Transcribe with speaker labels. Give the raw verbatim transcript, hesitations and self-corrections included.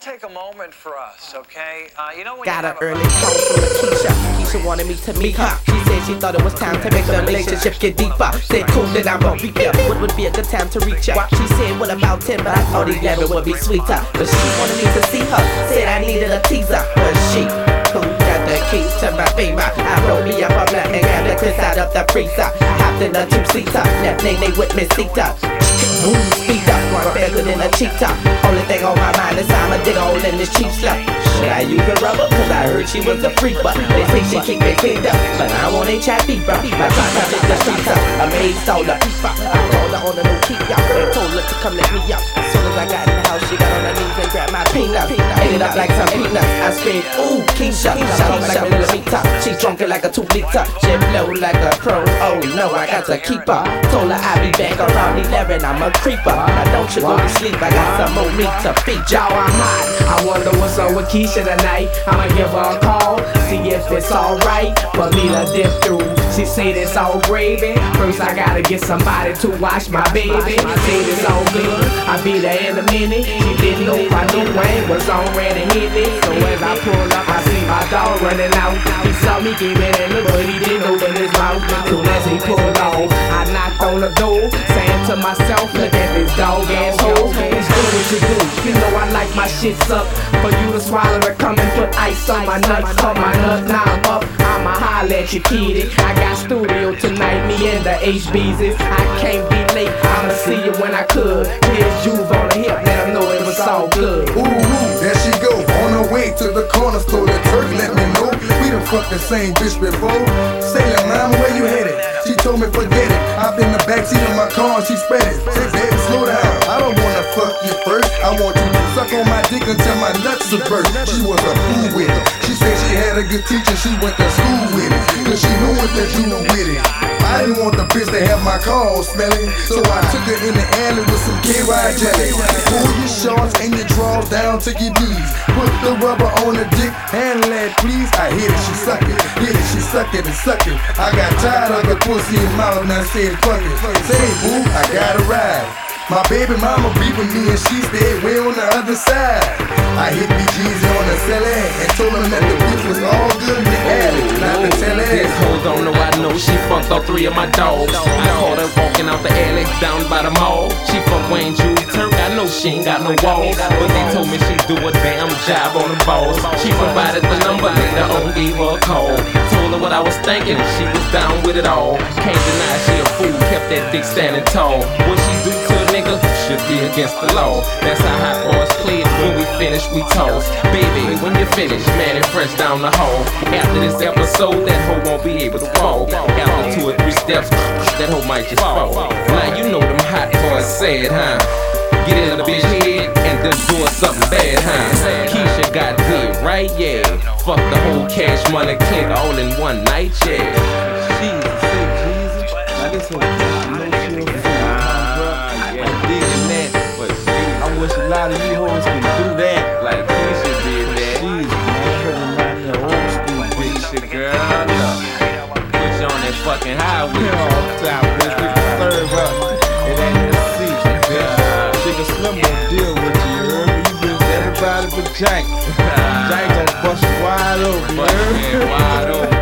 Speaker 1: take a moment for us, okay? Uh, you know when
Speaker 2: Got
Speaker 1: you
Speaker 2: an
Speaker 1: have a-
Speaker 2: early call from Lakeisha. Keisha wanted me to meet her. She said she thought it was time to make the relationship get deeper. Said cool, then I won't be here. What would be a good time to reach her? She said what about ten, but I thought eleven would be sweeter. But she wanted me to see her. Said I needed a teaser. But she who got the keys to my beamer? I rolled me up a blunt and grabbed the Chris out of the freezer. I hopped in a two-seater, left Nene with Miss Sita. Boom, speed up, one better than a cheetah. Only thing on my mind is I'm a dig hole in this cheap stuff. Should I use a rubber? Cause I heard she was a freak, but they say she keep it cleaned up. But I want a chat deeper. My try to make the streets up. I made solar. I called her on the new key out and told her to come let me out. As soon as I got in the house, she got on her knees and grabbed my peanut. Ate it up like some peanuts. I screamed, ooh, Keisha. Shot me like a millimeter. She drunk it like a two liter. She blow like a pro. Oh no, I got to keep her. Told her I'll be back around eleven. I'm a creeper. Now don't you go to sleep. I got some more meat to feed y'all.
Speaker 3: I'm hot. I wonder what's up with Keisha tonight. I'ma give her a call, see if it's alright for me to dip through. She said it's all gravy. First I gotta get somebody to watch my baby. Said it's all good, I'll be there in a minute. She didn't know if I knew Wayne was on ready to hit it. So as I pulled up, I see my dog running out. He saw me give it in the but he didn't open his mouth. Soon as he pulled off, I knocked on the door, saying to myself, look at this dog asshole. It's do what you do. You know I like my shit sucked. For you to swallow it, come and put ice on my nuts. Cut my nut, now I'm up. I'ma holler at you, kitty. I got studio tonight, me and the H B's. I can't be late, I'ma see you when I could. Here's Juve on the hip, let him know it was all good.
Speaker 4: Ooh, ooh, there she go, on her way to the corner store. The Turk let me know, we done fucked the same bitch before. Say, little mama, where you headed? She told me forget it. Hop in the backseat of my car and she spread it. Say, baby, slow down, I don't wanna fuck you first. I want you to suck on my dick until my nuts are burst. She was a fool with it. She said she had a good teacher, she went to school with it. Cause she knew what to do with it. I didn't want the bitch to have my car all smelly, so I took her in the alley with some K-Ride jelly. Pull your shorts and your drawers down to your knees. Put the rubber on the dick, handle that please. I hit it, she suck it, hit it, she suck it and suck it. I got tired of the pussy in mouth and I said fuck it. Say boo, I gotta ride. My baby mama be with me and she stayed way on the other side. I hit B G's on the celly and told them that the bitch was all good in the alley, not the telly.
Speaker 5: This hoe don't know I know she fucked all three of my dogs. I caught her walking out the alley down by the mall. She from Wayne Juve Turk, I know she ain't got no walls, but they told me she do a damn job on the balls. She provided the number, later on gave her a call. Told her what I was thinking, she was down with it all. Can't deny she a fool, kept that dick standing tall. What she do to a nigga should be against the law. That's how hot boys play it. When we finish, we toss. Baby, when you finish, man and fresh down the hall. After this episode, that hoe won't be able to walk. After two or three steps, that hoe might just fall. Now you know them hot boys said, huh? Get in the bitch head and then doing something bad, huh? Keisha got good, right? Yeah. Fuck the whole Cash Money clique all in one night, yeah.
Speaker 6: Jesus, say Jesus. Now this whole Keisha know she a fool, huh, bro? I'm digging that.
Speaker 5: But she,
Speaker 6: I wish a lot of you hoes can do that.
Speaker 5: like Keisha did that.
Speaker 6: Jesus, man, her remind me of old school bitch.
Speaker 5: Keisha, girl, look. Put you on that fucking highway.
Speaker 6: You know, all the time, bitch, we can serve up. It ain't the seat, bitch. Chicken Slim gon' deal with you, you heard me? You bitch everybody but Jack. Jack gon' bust you wide open, you
Speaker 5: But
Speaker 6: heard me?
Speaker 5: man, wide open.